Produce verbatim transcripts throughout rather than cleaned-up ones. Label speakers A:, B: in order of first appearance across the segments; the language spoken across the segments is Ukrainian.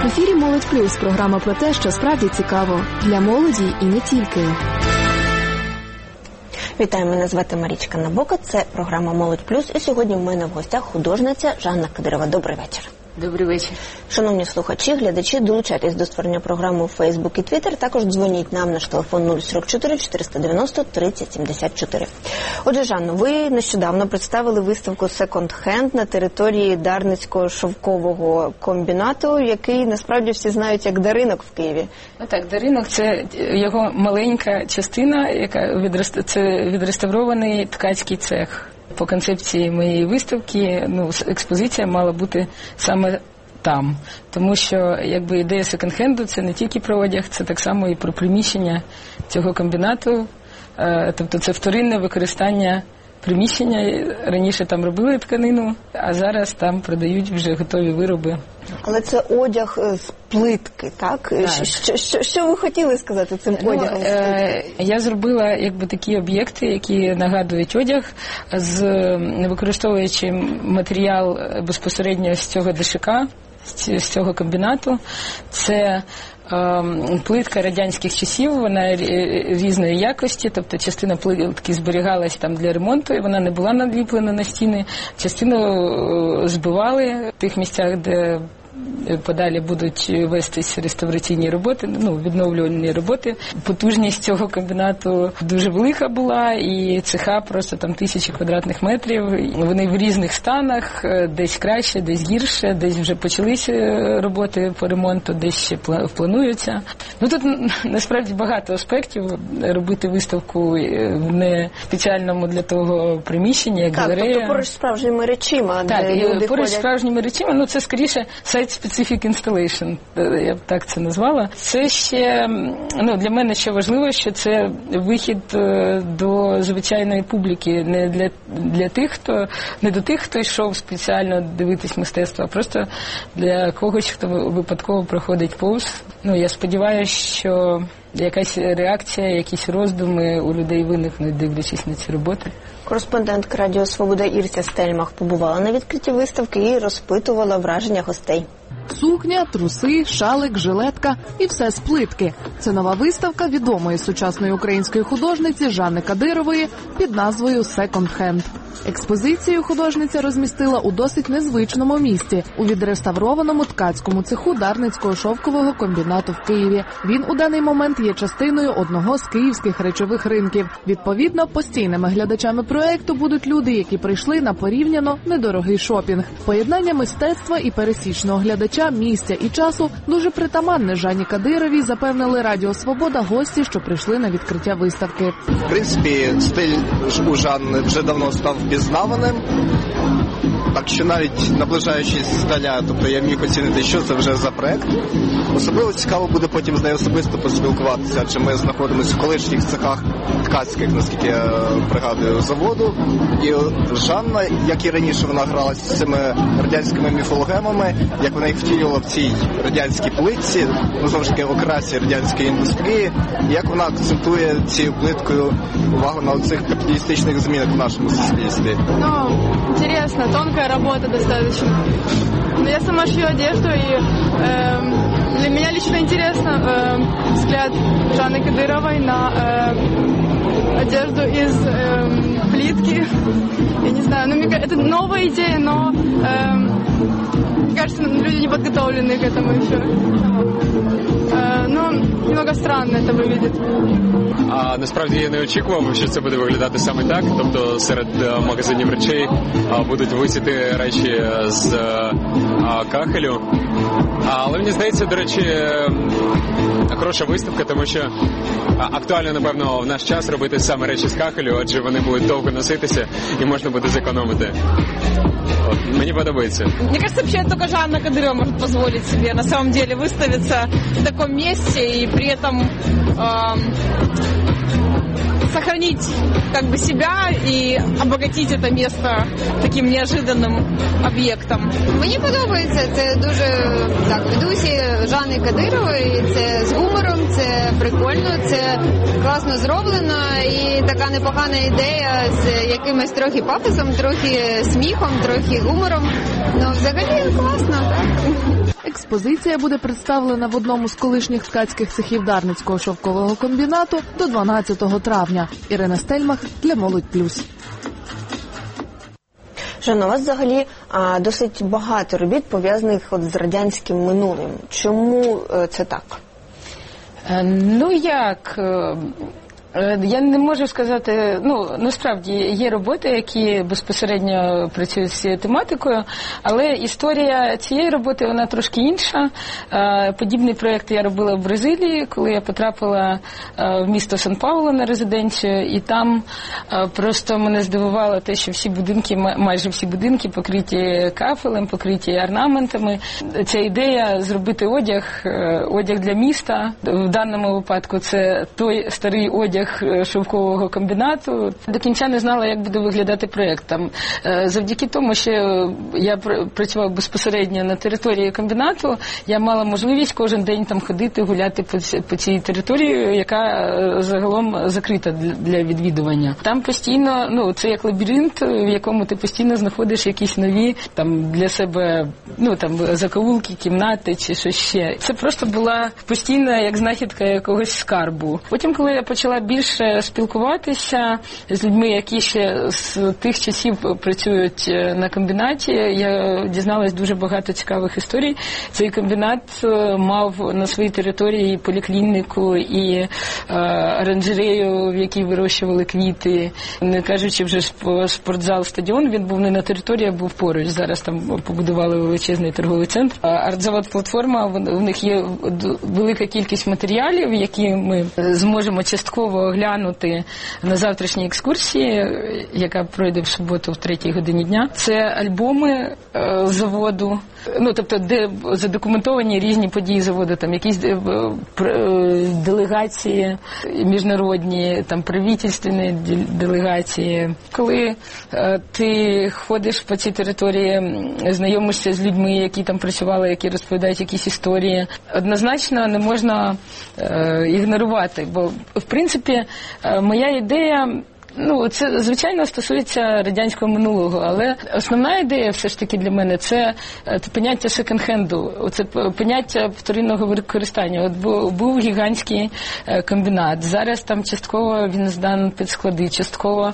A: В ефірі «Молодь Плюс» – програма про те, що справді цікаво для молоді і не тільки.
B: Вітаю, мене звати Марічка Набока, це програма «Молодь Плюс», і сьогодні в мене в гостях художниця Жанна Кадирова. Добрий вечір.
C: Добрий вечір.
B: Шановні слухачі, глядачі, долучайтесь до створення програми у Фейсбук і Твіттер. Також дзвоніть нам, наш телефон нуль сорок чотири чотириста дев'яносто тридцять сімдесят чотири. Отже, Жанно, ви нещодавно представили виставку «Секонд-хенд» на території Дарницького шовкового комбінату, який насправді всі знають як Даринок в Києві.
C: Ну так, Даринок – це його маленька частина, яка відрест... це відреставрований ткацький цех. По концепції моєї виставки, ну, експозиція мала бути саме там. Тому що, якби, ідея секонд-хенду – це не тільки про одяг, це так само і про приміщення цього комбінату. Тобто це вторинне використання приміщення. Раніше там робили тканину, а зараз там продають вже готові вироби.
B: Але це одяг з плитки, так?
C: Так.
B: Що, що, що ви хотіли сказати цим
C: ну,
B: одягом з плитки?
C: Е, я зробила якби такі об'єкти, які нагадують одяг, з, використовуючи матеріал безпосередньо з цього ДШК, з, з цього комбінату. Це плитка радянських часів, вона різної якості, тобто частина плитки зберігалась там для ремонту, і вона не була наліплена на стіни. Частину збивали в тих місцях, де подалі будуть вестись реставраційні роботи, ну, відновлювальні роботи. Потужність цього комбінату дуже велика була, і цеха просто там тисячі квадратних метрів. Вони в різних станах, десь краще, десь гірше, десь вже почалися роботи по ремонту, десь ще плануються. Ну, тут насправді багато аспектів. Робити виставку в не спеціальному для того приміщенні, як
B: так,
C: галерея.
B: Тобто поруч з справжніми речима,
C: так,
B: де люди
C: поруч з
B: ходять.
C: справжніми речима, ну, це скоріше site-specific installation, я б так це назвала. Це ще, ну, для мене ще важливо, що це вихід до звичайної публіки, не для, для тих, хто, не до тих, хто йшов спеціально дивитись мистецтво, а просто для когось, хто випадково проходить повз. Ну, я сподіваюся, що якась реакція, якісь роздуми у людей виникнуть, дивлячись на ці роботи.
B: Кореспондентка Радіо Свобода Ірця Стельмах побувала на відкритті виставки і розпитувала враження гостей.
D: Сукня, труси, шалик, жилетка і все з плитки. Це нова виставка відомої сучасної української художниці Жанни Кадирової під назвою «Секонд-хенд». Експозицію художниця розмістила у досить незвичному місці – у відреставрованому ткацькому цеху Дарницького шовкового комбінату в Києві. Він у даний момент є частиною одного з київських речових ринків. Відповідно, постійними глядачами проєкту будуть люди, які прийшли на порівняно недорогий шопінг. Поєднання мистецтва і пересічного глядача, місця і часу дуже притаманне Жанні Кадировій, запевнили Радіо Свобода гості, що прийшли на відкриття виставки.
E: В принципі, стиль у Жанни вже давно став пізнаваним, так що навіть наближаючись здаля, тобто я міг оцінити, що це вже за проект. Особливо цікаво буде потім з нею особисто поспілкуватися, адже ми знаходимося в колишніх цехах ткацьких, наскільки я пригадую, заводу. І Жанна, як і раніше, вона гралася з цими радянськими міфологемами, як вона їх втілювала в цій радянській плитці, ну, знову ж таки, окрасі радянської індустрії, і як вона акцентує цією плиткою увагу на цих капіталістичних змінах в нашому суспільстві.
F: Ну, интересно, тонкая работа достаточно. Но я сама шью одежду, и э, для меня лично интересно э, взгляд Жанны Кадировой на э, одежду из э, плитки. Я не знаю, ну, мне, это новая идея, но э, мне кажется, люди не подготовлены к этому еще. Э, ну, немного странно это выглядит.
G: А насправді я не очікував, що це буде виглядати саме так. Тобто серед магазинів речей будуть висіти речі з кахелю. Але мені здається, до речі, хороша виставка, тому що актуально, напевно, в наш час робити саме речі з кахелю, адже вони будуть довго носитися і можна буде зекономити. Вот. Мне подобается.
H: Мне кажется, вообще только Жанна Кадырова может позволить себе на самом деле выставиться в таком месте и при этом э, сохранить как бы себя и обогатить это место таким неожиданным об'єктом.
I: Мені подобається, це дуже так, в дусі Жанни Кадирової, це з гумором, це прикольно, це класно зроблено і така непогана ідея з якимось трохи пафосом, трохи сміхом, трохи гумором. Ну, взагалі класно, так.
D: Експозиція буде представлена в одному з колишніх ткацьких цехів Дарницького шовкового комбінату до дванадцятого травня. Ірина Стельмах для Молодь Плюс.
B: Жанна, у вас взагалі а, досить багато робіт, пов'язаних от з радянським минулим. Чому е, це так?
C: Ну як... Я не можу сказати, ну, насправді, є роботи, які безпосередньо працюють з цією тематикою, але історія цієї роботи, вона трошки інша. Подібний проєкт я робила в Бразилії, коли я потрапила в місто Сан-Паулу на резиденцію, і там просто мене здивувало те, що всі будинки, майже всі будинки покриті кафелем, покриті орнаментами. Ця ідея зробити одяг, одяг для міста, в даному випадку це той старий одяг шовкового комбінату. До кінця не знала, як буде виглядати проєкт. Там, завдяки тому, що я працював безпосередньо на території комбінату, я мала можливість кожен день там ходити, гуляти по, по цій території, яка загалом закрита для відвідування. Там постійно, ну, це як лабіринт, в якому ти постійно знаходиш якісь нові там для себе, ну, там закоулки, кімнати чи щось ще. Це просто була постійна як знахідка якогось скарбу. Потім, коли я почала більше спілкуватися з людьми, які ще з тих часів працюють на комбінаті, я дізналась дуже багато цікавих історій. Цей комбінат мав на своїй території і поліклініку, і е, оранжерею, в якій вирощували квіти. Не кажучи вже про спортзал, стадіон, він був не на території, а був поруч. Зараз там побудували величезний торговий центр. Артзавод-платформа, в них є велика кількість матеріалів, які ми зможемо частково оглянути на завтрашній екскурсії, яка пройде в суботу в третій годині дня. Це альбоми е, заводу, ну, тобто, де задокументовані різні події заводу, там якісь е, е, делегації міжнародні, там правительственні делегації. Коли е, ти ходиш по цій території, знайомишся з людьми, які там працювали, які розповідають якісь історії, однозначно не можна е, ігнорувати, бо в принципі моя ідея, ну, це, звичайно, стосується радянського минулого, але основна ідея все ж таки для мене – це поняття секонд-хенду, це поняття вторинного використання. От був гігантський комбінат, зараз там частково він здан під склади, частково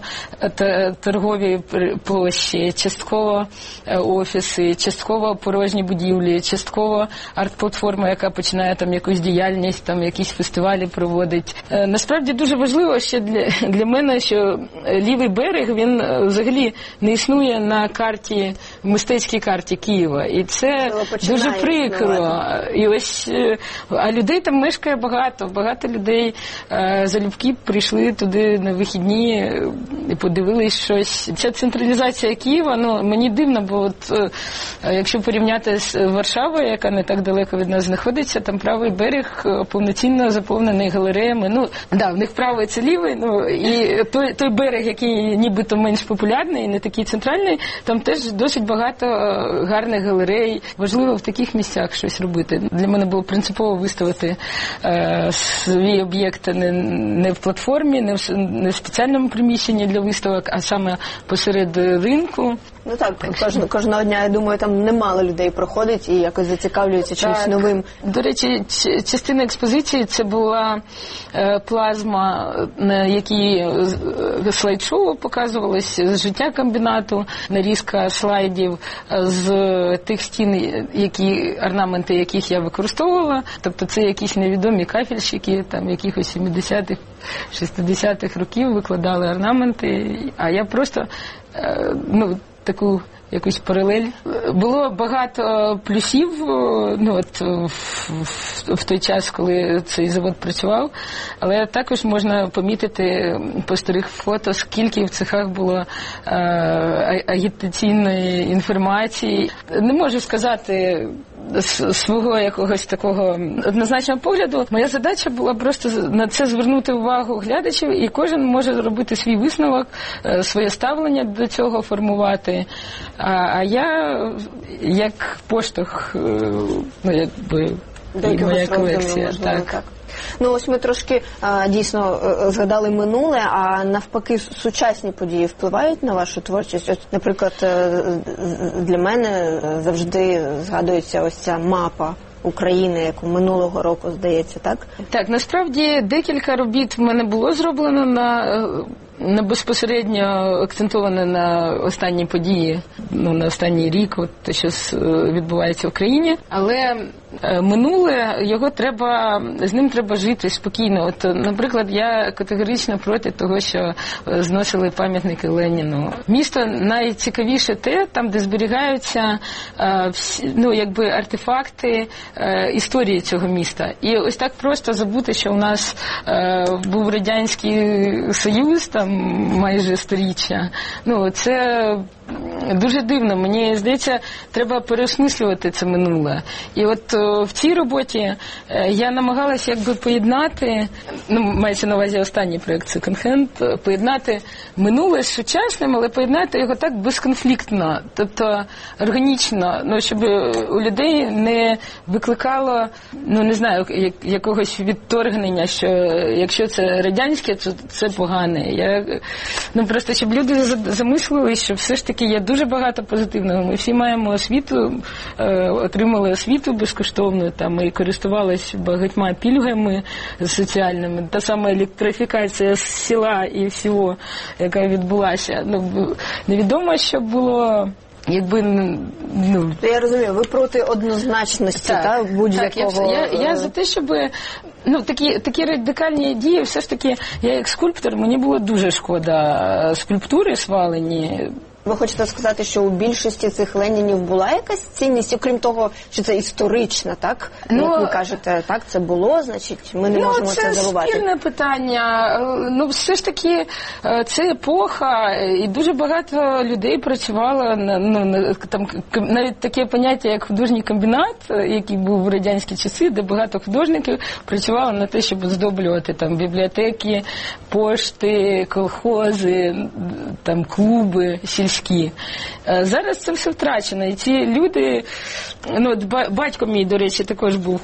C: торгові площі, частково офіси, частково порожні будівлі, частково арт-платформа, яка починає там якусь діяльність, там якісь фестивалі проводить. Насправді дуже важливо ще для, для мене, що лівий берег, він взагалі не існує на карті, мистецькій карті Києва. І це дуже прикро. І ось, а людей там мешкає багато. Багато людей залюбки прийшли туди на вихідні і подивились щось. Ця централізація Києва, ну, мені дивно, бо от, якщо порівняти з Варшавою, яка не так далеко від нас знаходиться, там правий берег повноцінно заповнений галереями. Ну, да, в них правий це лівий, ну, і той той берег, який нібито менш популярний, не такий центральний, там теж досить багато гарних галерей. Важливо в таких місцях щось робити. Для мене було принципово виставити е, свій об'єкт не, не в платформі, не в, не в спеціальному приміщенні для виставок, а саме посеред ринку.
B: Ну так, кожного, кожного дня, я думаю, там немало людей проходить і якось зацікавлюються чимось новим.
C: До речі, частина експозиції – це була е, плазма, на якій слайд-шоу показувалось з життя комбінату, нарізка слайдів з тих стін, які, орнаменти яких я використовувала. Тобто це якісь невідомі кафельщики, там якихось сімдесятих, шістдесятих років викладали орнаменти, а я просто, е, ну, таку якусь паралель. Було багато плюсів, ну, от, в, в, в той час, коли цей завод працював, але також можна помітити по старих фото, скільки в цехах було е, агітаційної інформації. Не можу сказати свого якогось такого однозначного погляду. Моя задача була просто на це звернути увагу глядачів, і кожен може зробити свій висновок, своє ставлення до цього формувати. А, а я, як поштовх, ну, якби,
B: до
C: моя колекція.
B: Можливо,
C: так.
B: так. Ну ось ми трошки а, дійсно згадали минуле, а навпаки сучасні події впливають на вашу творчість? Ось, наприклад, для мене завжди згадується ось ця мапа України, яку минулого року, здається, так?
C: Так, насправді декілька робіт в мене було зроблено на, на безпосередньо акцентоване на останні події, ну, на останній рік, от те, що відбувається в країні. Але минуле, його треба, з ним треба жити спокійно. От, наприклад, я категорично проти того, що зносили пам'ятники Леніну. Місто найцікавіше те, там, де зберігаються всі, ну, якби артефакти історії цього міста. І ось так просто забути, що у нас був Радянський Союз, там майже сторіччя. Ну, це дуже дивно. Мені здається, треба переосмислювати це минуле. І от о, в цій роботі я намагалася якби поєднати, ну, мається на увазі останній проєкт Second Hand, поєднати минуле з сучасним, але поєднати його так безконфліктно, тобто органічно, ну, щоб у людей не викликало, ну, не знаю, якогось відторгнення, що якщо це радянське, то це погане. Я, ну, просто, щоб люди замислили, що все ж таки є дуже багато позитивного. Ми всі маємо освіту, е, отримали освіту безкоштовно, там, ми користувалися багатьма пільгами соціальними. Та сама електрифікація з села і всього, яка відбулася. Ну, невідомо, що було... Якби, ну...
B: Я розумію, ви проти однозначності, так, та, будь-якого...
C: Так, я, я, я за те, щоб... Ну, такі, такі радикальні дії, все ж таки, я як скульптор, мені було дуже шкода скульптури свалені.
B: Ви хочете сказати, що у більшості цих Ленінів була якась цінність, окрім того, що це історична, так? Ну, як ви кажете, так, це було, значить, ми не
C: ну,
B: можемо це, це зауважити.
C: Це спірне питання. Ну, все ж таки, це епоха, і дуже багато людей працювало, ну, там, навіть таке поняття, як художній комбінат, який був в радянські часи, де багато художників працювало на те, щоб оздоблювати там бібліотеки, пошти, колхози, там, клуби, сільські. Зараз це все втрачено. І ці люди, ну, батько мій, до речі, також був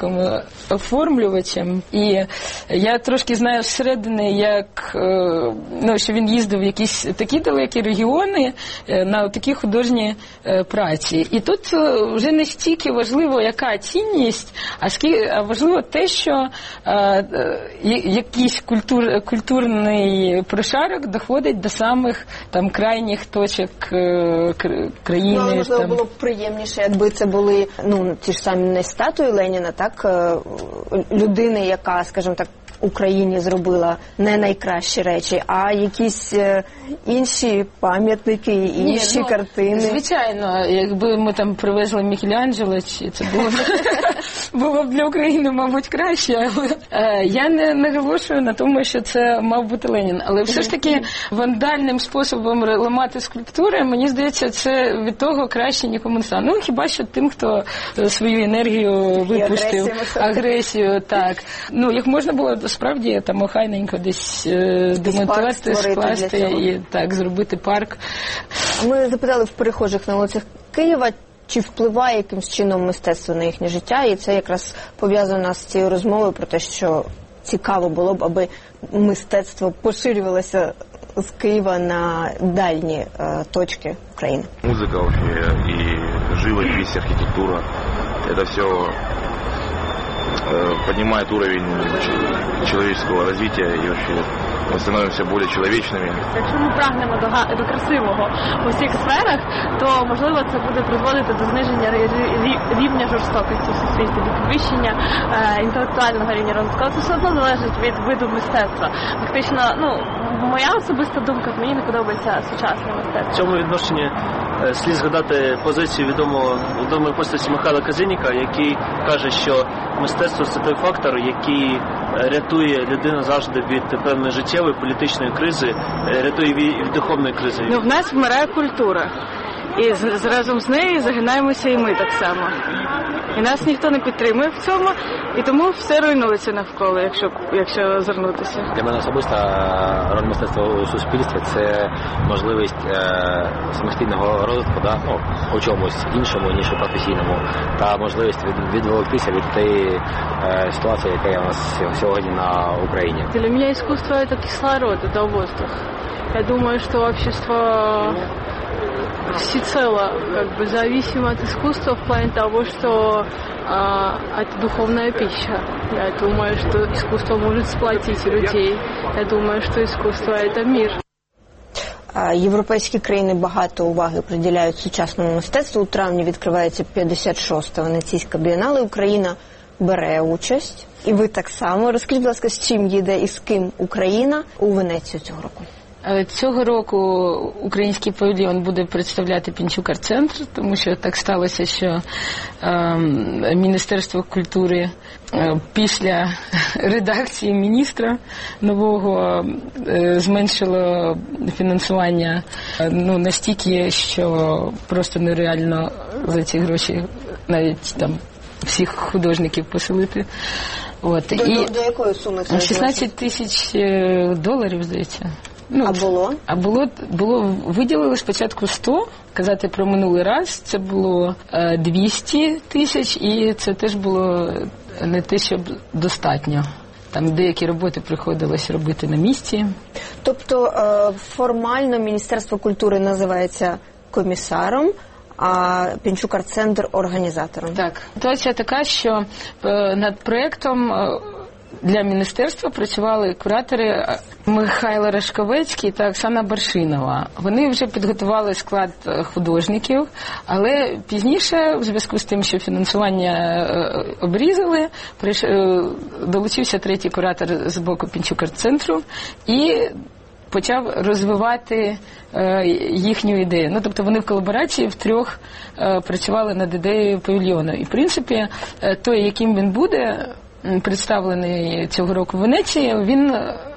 C: художником-оформлювачем. І я трошки знаю зсередини, як, ну, що він їздив в якісь такі далекі регіони на такі художні праці. І тут вже не стільки важливо, яка цінність, а, скільки, а важливо те, що а, якийсь культур, культурний прошарок доходить до самих там крайніх точок країни.
B: Ну, але, можливо,
C: там.
B: було б приємніше, якби це були, ну, ті ж самі не статуї Леніна, так, людини, яка, скажімо так, Україні зробила не найкращі речі, а якісь інші пам'ятники, інші Ні, ну, картини.
C: Звичайно, якби ми там привезли Мікеланджело, це було б, було б для України, мабуть, краще. Але я не наголошую на тому, що це мав бути Ленін. Але все ж таки вандальним способом ламати скульптури, мені здається, це від того краще нікому не стане. Ну, хіба що тим, хто свою енергію випустив, агресію, агресію, так. Ну, їх можна було справді там охайненько десь демонтувати, скласти і так, зробити парк.
B: Ми запитали в перехожих на вулицях Києва, чи впливає якимсь чином мистецтво на їхнє життя, і це якраз пов'язано з цією розмовою про те, що цікаво було б, аби мистецтво поширювалося з Києва на дальні е, точки України.
J: Музика вообще, і живопись, архітектура, це все поднимает уровень человеческого развития и вообще мы становимся более человечными.
K: Якщо ми прагнемо до, до красивого у всіх сферах, то можливо це буде призводити до зниження рівня жорстокості в суспільстві, до підвищення е, інтелектуального рівня розвитку. Це все одно залежить від виду мистецтва. Фактично, ну, моя особиста думка, мені не подобається сучасне мистецтво.
L: В цьому відношенні е, слід згадати позицію відомого відомої постаті Михайла Казиніка, який каже, що мистецтво – це той фактор, який рятує людину завжди від певної життєвої, політичної кризи, рятує від духовної кризи.
K: Ну, в нас вмирає культура.
H: І з, разом з нею загинаємося і ми так само. І нас ніхто не підтримує в цьому, і тому все руйнується навколо, якщо, якщо звернутися.
M: Для мене особисто роль мистецтва у суспільстві – це можливість е, самостійного розвитку, да? Ну, у чомусь іншому, ніж у професійному, та можливість від, відволіктися від тієї е, ситуації, яка є у нас сьогодні на Україні.
H: Для мене искусство – это кислород, это воздух. Я думаю, что общество всецело как бы зависимо от искусства в плане того, что а, это духовная пища. Я думаю, что искусство может сплотить людей. Я думаю, что искусство – это мир.
B: Європейські країни багато уваги приділяють сучасному мистецтву. У травні відкривається п'ятдесят шоста Венеційська бієнале. Україна бере участь. І ви так само. Розкажіть, будь ласка, з чим їде і з ким Україна у Венецію цього року?
C: Цього року український павільйон буде представляти Пінчук арт-центр, тому що так сталося, що е, Міністерство культури е, після редакції міністра нового е, зменшило фінансування е, ну, настільки, що просто нереально за ці гроші навіть там всіх художників поселити. От.
B: До,
C: І
B: до якої суми це?
C: шістнадцять тисяч доларів, здається.
B: Ну, а було?
C: А було, було виділили спочатку сто, казати про минулий раз, це було е, двісті тисяч, і це теж було не те, щоб достатньо. Там деякі роботи приходилось робити на місці.
B: Тобто е, формально Міністерство культури називається комісаром, а Пінчук арт-центр організатором.
C: Так. Ситуація така, що е, над проєктом е, для міністерства працювали куратори Михайло Рашковецький та Оксана Баршинова. Вони вже підготували склад художників, але пізніше, в зв'язку з тим, що фінансування обрізали, долучився третій куратор з боку Пінчук арт-центру і почав розвивати е, їхню ідею. Ну, тобто вони в колаборації втрьох е, працювали над ідеєю павільйону. І, в принципі, е, той, яким він буде представлений цього року в Венеції, він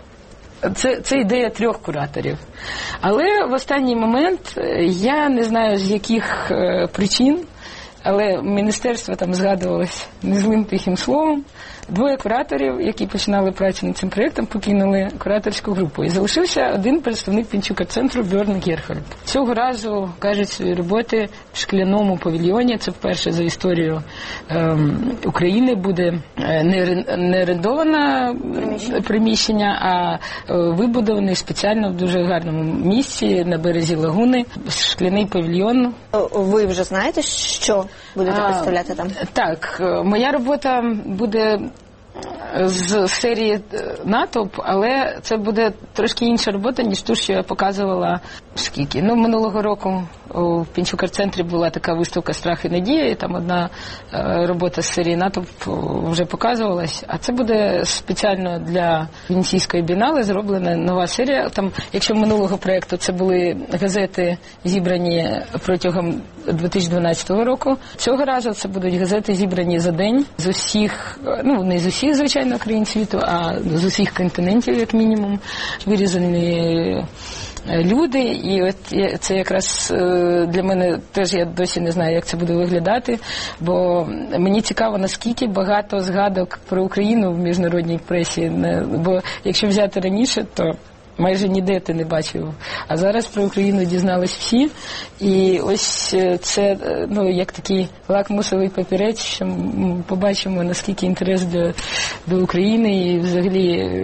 C: це, це ідея трьох кураторів. Але в останній момент, я не знаю з яких е, причин, але міністерство там згадувалось незлим тихим словом. Двоє кураторів, які починали працю над цим проєктом, покинули кураторську групу. І залишився один представник Пінчук арт-центру Бьорн Герхард. Цього разу, кажуть, свої роботи в шкляному павільйоні. Це вперше за історію ем, України буде не, не орендоване приміщення. приміщення, а вибудований спеціально в дуже гарному місці на березі лагуни. Шкляний павільйон.
B: Ви вже знаєте, що будете представляти там?
C: А, так, моя робота буде з серії «Натовп», але це буде трошки інша робота, ніж ту, що я показувала скільки. Ну, минулого року у Пінчук арт-центрі була така виставка «Страх і надія», і там одна робота з серії «Натовп» вже показувалась, а це буде спеціально для Венеційської бієнале зроблена нова серія. Там, якщо минулого проєкту це були газети, зібрані протягом дві тисячі дванадцятого року, цього разу це будуть газети, зібрані за день з усіх, ну, не з усіх, звичайно, країн світу, а з усіх континентів, як мінімум, вирізані люди, і от це якраз для мене теж, я досі не знаю, як це буде виглядати, бо мені цікаво, наскільки багато згадок про Україну в міжнародній пресі, бо якщо взяти раніше, то майже ніде ти не бачив. А зараз про Україну дізнались всі. І ось це, ну, як такий лакмусовий папірець, що ми побачимо, наскільки інтерес до, до України і взагалі,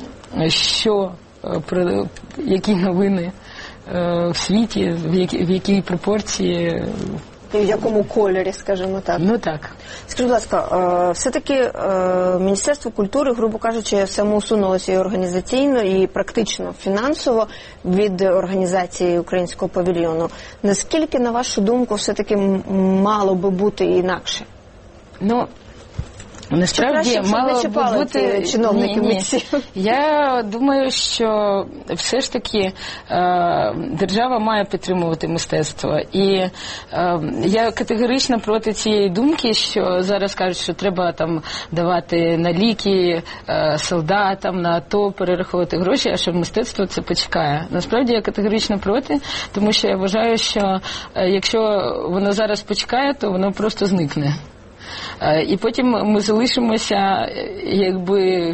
C: що, про які новини в світі, в якій, в якій пропорції.
B: І в якому кольорі, скажімо так.
C: Ну так.
B: Скажіть, будь ласка, все-таки Міністерство культури, грубо кажучи, самоусунулося і організаційно, і практично фінансово від організації українського павільйону. Наскільки, на вашу думку, все-таки мало би бути інакше?
C: Ну, Насправді, мало би бути
B: чиновників.
C: Ні, ні. Я думаю, що все ж таки е, держава має підтримувати мистецтво. І е, я категорично проти цієї думки, що зараз кажуть, що треба там давати на ліки е, солдатам, на АТО, перераховувати гроші, а що мистецтво це почекає. Насправді я категорично проти, тому що я вважаю, що е, якщо воно зараз почекає, то воно просто зникне. І потім ми залишимося якби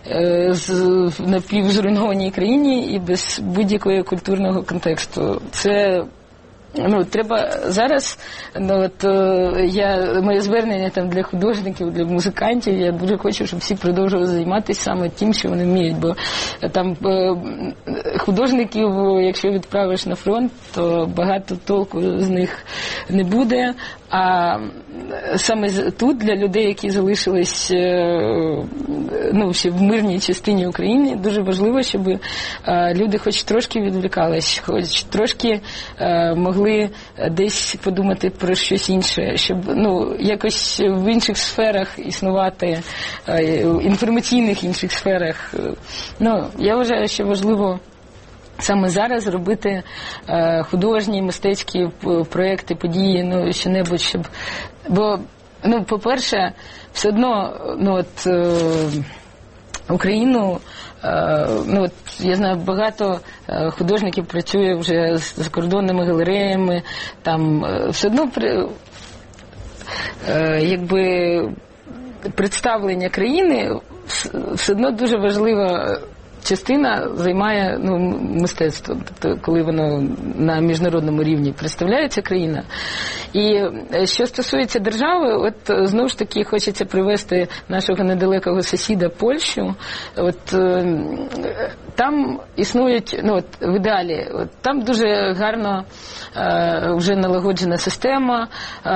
C: в напівзруйнованій країні і без будь-якого культурного контексту. Це Ну, треба зараз, ну, от, я, моє звернення там для художників, для музикантів, я дуже хочу, щоб всі продовжували займатися саме тим, що вони вміють, бо там художників, якщо відправиш на фронт, то багато толку з них не буде, а саме тут для людей, які залишились, ну, всі в мирній частині України, дуже важливо, щоб люди хоч трошки відвлікались, хоч трошки могли десь подумати про щось інше, щоб, ну, якось в інших сферах існувати, інформаційних інших сферах. Ну, я вважаю, що важливо саме зараз робити е, художні, мистецькі проекти, події, ну, що-небудь, щоб... Бо, ну, по-перше, все одно, ну, от, е, Україну, е, ну, от, я знаю, багато е, художників працює вже з закордонними галереями, там, е, все одно, при, е, якби, представлення країни все одно дуже важливо. Частина займає, ну, мистецтво, тобто коли воно на міжнародному рівні представляється країна. І що стосується держави, от знову ж таки хочеться привести нашого недалекого сусіда Польщу. От там існують, ну, от в ідеалі, от там дуже гарно е, вже налагоджена система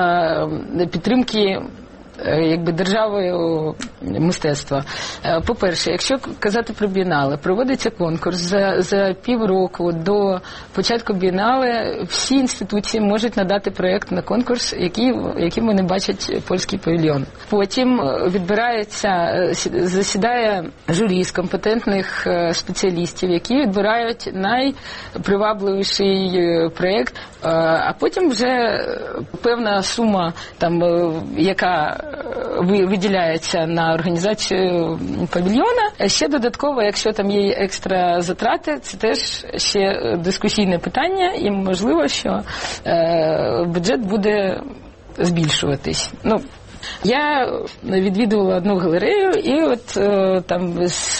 C: е, підтримки, якби, державою мистецтва. По-перше, якщо казати про бієнале, проводиться конкурс за, за півроку до початку бієнале, всі інституції можуть надати проєкт на конкурс, який, яким вони бачать польський павільйон. Потім відбирається, засідає журі з компетентних спеціалістів, які відбирають найпривабливіший проєкт, а потім вже певна сума, там, яка виділяється на організацію павільйона. Ще додатково, якщо там є екстра затрати, це теж ще дискусійне питання, і можливо, що е, бюджет буде збільшуватись. Ну, я відвідувала одну галерею, і от е, там з,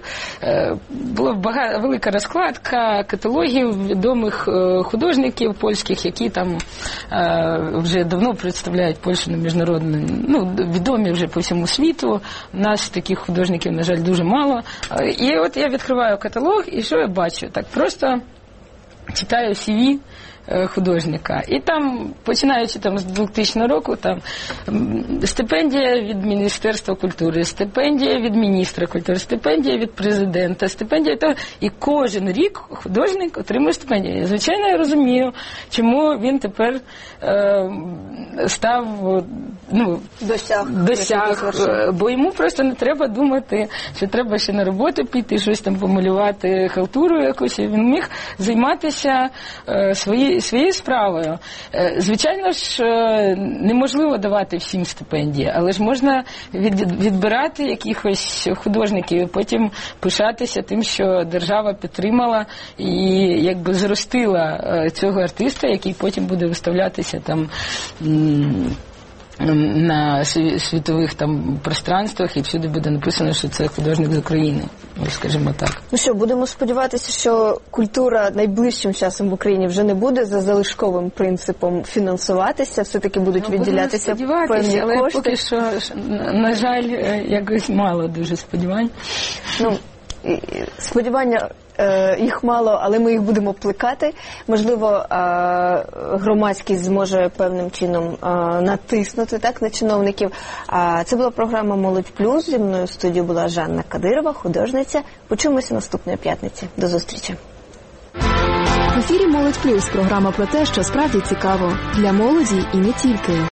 C: е, була бага, велика розкладка каталогів відомих е, художників польських, які там е, вже давно представляють Польщу на міжнародному, ну, відомі вже по всьому світу. У нас таких художників, на жаль, дуже мало. І от я відкриваю каталог, і що я бачу? Так просто читаю сі ві художника. І там, починаючи там з двохтисячного року, там стипендія від Міністерства культури, стипендія від міністра культури, стипендія від президента, стипендія того. І кожен рік художник отримує стипендію. Звичайно, я розумію, чому він тепер е, став, ну, досяг, досяг бо йому просто не треба думати, що треба ще на роботу піти, щось там помалювати, халтуру якусь. Він міг займатися е, свої своєю справою. Звичайно ж, неможливо давати всім стипендії, але ж можна від, відбирати якихось художників і потім пишатися тим, що держава підтримала і якби зростила цього артиста, який потім буде виставлятися там на світових там пространствах, і всюди буде написано, що це художник з України, скажімо так.
B: Ну що, будемо сподіватися, що культура найближчим часом в Україні вже не буде за залишковим принципом фінансуватися, все-таки будуть ну, відділятися певні
C: але
B: кошти.
C: Поки що, на жаль, якось мало дуже сподівань.
B: Ну, сподівання їх мало, але ми їх будемо плекати. Можливо, громадськість зможе певним чином натиснути, так, на чиновників. Це була програма «Молодь плюс». Зі мною в студії була Жанна Кадирова, художниця. Почуємося наступної п'ятниці. До зустрічі.
A: В ефірі «Молодь плюс» – програма про те, що справді цікаво. Для молоді і не тільки.